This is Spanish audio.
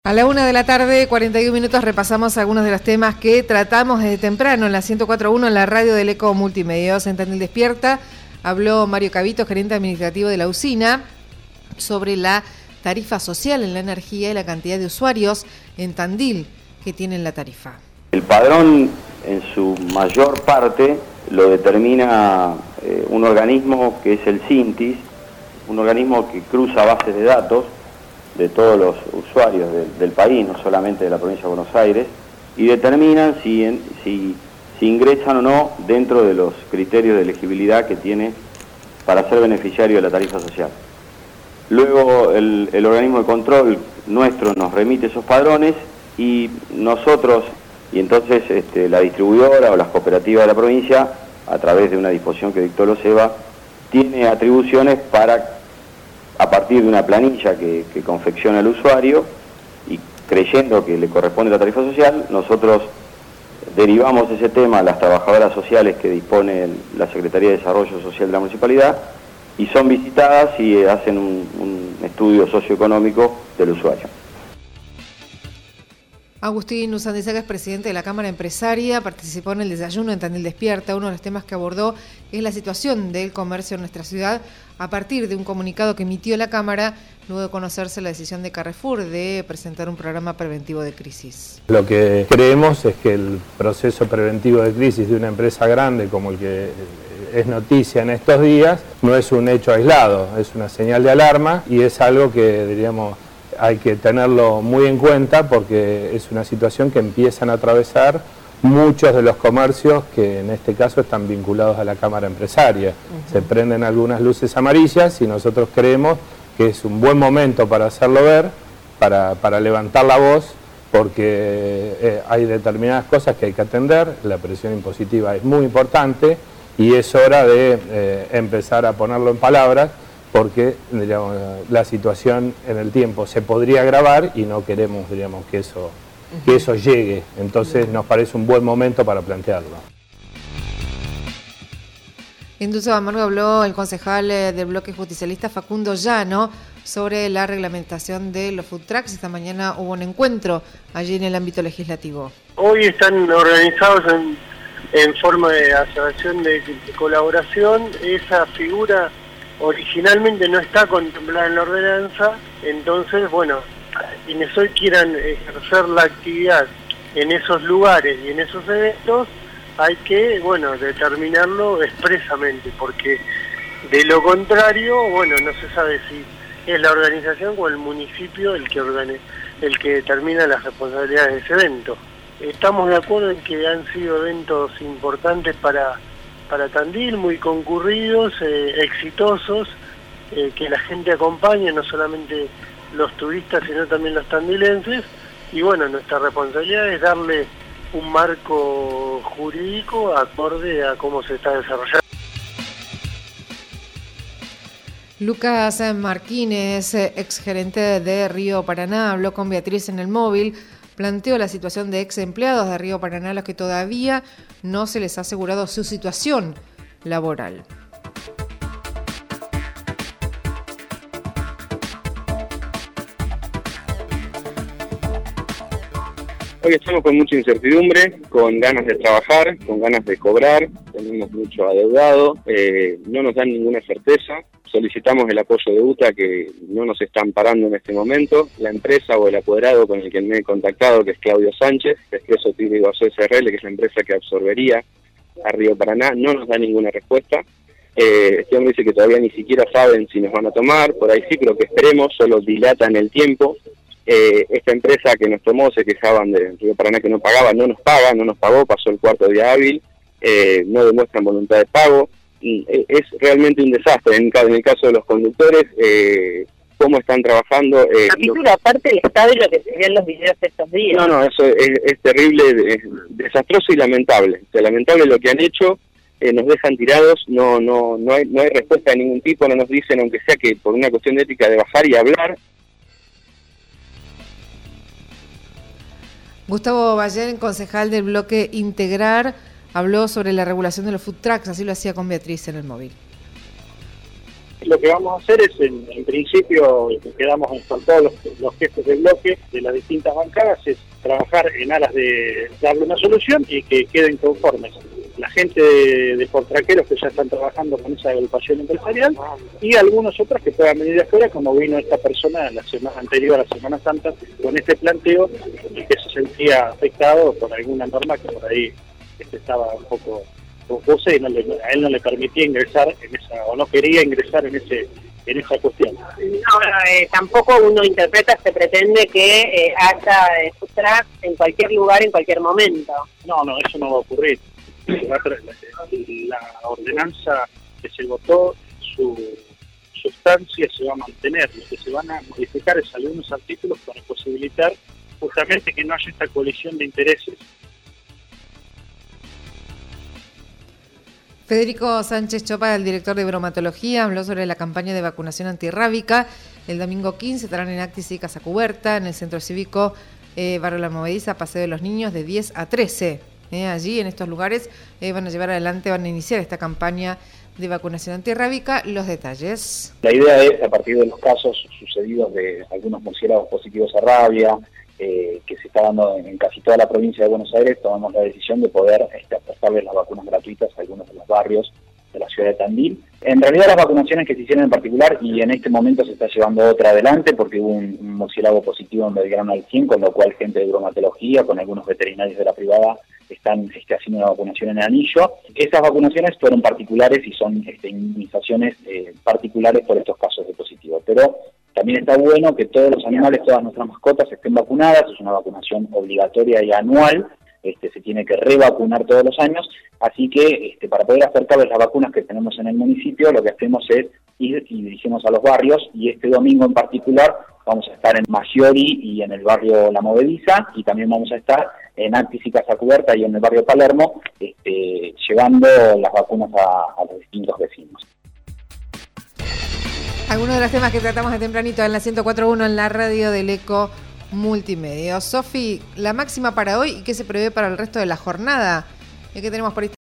A la 1:41 p.m, repasamos algunos de los temas que tratamos desde temprano en la 104.1 en la radio del Eco Multimedios. En Tandil Despierta habló Mario Cavito, gerente administrativo de la usina, sobre la tarifa social en la energía y la cantidad de usuarios en Tandil que tienen la tarifa. El padrón en su mayor parte lo determina un organismo que es el CINTIS, un organismo que cruza bases de datos de todos los usuarios del país, no solamente de la provincia de Buenos Aires, y determinan si ingresan o no dentro de los criterios de elegibilidad que tiene para ser beneficiario de la tarifa social. Luego el organismo de control nuestro nos remite esos padrones y nosotros, y entonces la distribuidora o las cooperativas de la provincia, a través de una disposición que dictó el OSEBA, tiene atribuciones para, a partir de una planilla que confecciona el usuario y creyendo que le corresponde la tarifa social, nosotros derivamos ese tema a las trabajadoras sociales que dispone la Secretaría de Desarrollo Social de la Municipalidad y son visitadas y hacen un estudio socioeconómico del usuario. Agustín Usandizaga es presidente de la Cámara Empresaria, participó en el desayuno en Tandil Despierta. Uno de los temas que abordó es la situación del comercio en nuestra ciudad a partir de un comunicado que emitió la Cámara luego de conocerse la decisión de Carrefour de presentar un programa preventivo de crisis. Lo que creemos es que el proceso preventivo de crisis de una empresa grande como el que es noticia en estos días no es un hecho aislado, es una señal de alarma y es algo que diríamos hay que tenerlo muy en cuenta porque es una situación que empiezan a atravesar muchos de los comercios que en este caso están vinculados a la Cámara Empresaria. Se prenden algunas luces amarillas y nosotros creemos que es un buen momento para hacerlo ver, para levantar la voz, porque hay determinadas cosas que hay que atender, la presión impositiva es muy importante y es hora de empezar a ponerlo en palabras, porque digamos, la situación en el tiempo se podría agravar y no queremos digamos, que eso llegue. Entonces nos parece un buen momento para plantearlo. En Dulce Amargo habló el concejal del bloque justicialista Facundo Llano sobre la reglamentación de los food trucks. Esta mañana hubo un encuentro allí en el ámbito legislativo. Hoy están organizados en forma de asociación de colaboración. Esa figura originalmente no está contemplada en la ordenanza, entonces, bueno, quienes hoy quieran ejercer la actividad en esos lugares y en esos eventos, hay que, bueno, determinarlo expresamente, porque de lo contrario, bueno, no se sabe si es la organización o el municipio el que determina las responsabilidades de ese evento. Estamos de acuerdo en que han sido eventos importantes para Tandil, muy concurridos, exitosos, que la gente acompaña, no solamente los turistas, sino también los tandilenses, y bueno, nuestra responsabilidad es darle un marco jurídico acorde a cómo se está desarrollando. Lucas Martínez, exgerente de Río Paraná, habló con Beatriz en el móvil, planteó la situación de ex empleados de Río Paraná a los que todavía no se les ha asegurado su situación laboral. Hoy estamos con mucha incertidumbre, con ganas de trabajar, con ganas de cobrar, tenemos mucho adeudado, no nos dan ninguna certeza, solicitamos el apoyo de UTA que no nos están parando en este momento, la empresa o el apoderado con el que me he contactado, que es Claudio Sánchez, de Expreso Típico SRL, que es la empresa que absorbería a Río Paraná, no nos da ninguna respuesta. Este hombre dice que todavía ni siquiera saben si nos van a tomar, por ahí sí, pero que esperemos, solo dilatan el tiempo. Esta empresa que nos tomó, se quejaban de Río Paraná que no pagaba, no nos paga, no nos pagó, pasó el cuarto día hábil, no demuestran voluntad de pago, es realmente un desastre. En el caso de los conductores, cómo están trabajando. Capítulo aparte del estado y lo que se ve en los videos estos días. No, eso es terrible, es desastroso y lamentable. O sea, lamentable lo que han hecho, nos dejan tirados, no hay respuesta de ningún tipo, no nos dicen, aunque sea que por una cuestión de ética, de bajar y hablar. Gustavo Ballén, concejal del bloque Integrar, habló sobre la regulación de los food trucks, así lo hacía con Beatriz en el móvil. lo que vamos a hacer es, en principio, quedamos con todos los jefes de bloque de las distintas bancadas, es trabajar en aras de darle una solución y que queden conformes la gente de Portraqueros que ya están trabajando con esa agrupación empresarial y algunos otros que puedan venir de afuera, como vino esta persona la semana anterior a la Semana Santa con este planteo y que se sentía afectado por alguna norma que por ahí estaba un poco confusa y a él no le permitía ingresar en esa, o no quería ingresar en esa cuestión. Tampoco uno interpreta, se pretende que haya food truck en cualquier lugar, en cualquier momento. No, eso no va a ocurrir. La ordenanza que se votó, su sustancia se va a mantener. Lo que se van a modificar es algunos artículos para posibilitar justamente que no haya esta colisión de intereses. Federico Sánchez Chopa, el director de bromatología, habló sobre la campaña de vacunación antirrábica. El domingo 15 estarán en Actis y Casa Cuberta, en el Centro Cívico Barrio La Movediza, Paseo de los Niños, de 10 a 13. Allí, en estos lugares, van a iniciar esta campaña de vacunación antirrábica. Los detalles. La idea es, a partir de los casos sucedidos de algunos murciélagos positivos a rabia, que se está dando en casi toda la provincia de Buenos Aires, tomamos la decisión de poder aportarles las vacunas gratuitas a algunos de los barrios de la ciudad de Tandil. En realidad las vacunaciones que se hicieron en particular, y en este momento se está llevando otra adelante porque hubo un murciélago positivo en Belgrano al 100, con lo cual gente de bromatología, con algunos veterinarios de la privada, están haciendo una vacunación en anillo. Esas vacunaciones fueron particulares y son inmunizaciones particulares por estos casos de positivo. Pero también está bueno que todos los animales, todas nuestras mascotas estén vacunadas. Es una vacunación obligatoria y anual. Se tiene que revacunar todos los años, así que para poder acercarles las vacunas que tenemos en el municipio, lo que hacemos es ir y dirigirnos a los barrios, y este domingo en particular vamos a estar en Maggiori y en el barrio La Movediza, y también vamos a estar en Actis y Casa Cuberta y en el barrio Palermo, llevando las vacunas a los distintos vecinos. Algunos de los temas que tratamos de tempranito en la 104.1 en la radio del Eco Multimedia. Sofi, la máxima para hoy y qué se prevé para el resto de la jornada. ¿Qué tenemos por ahí?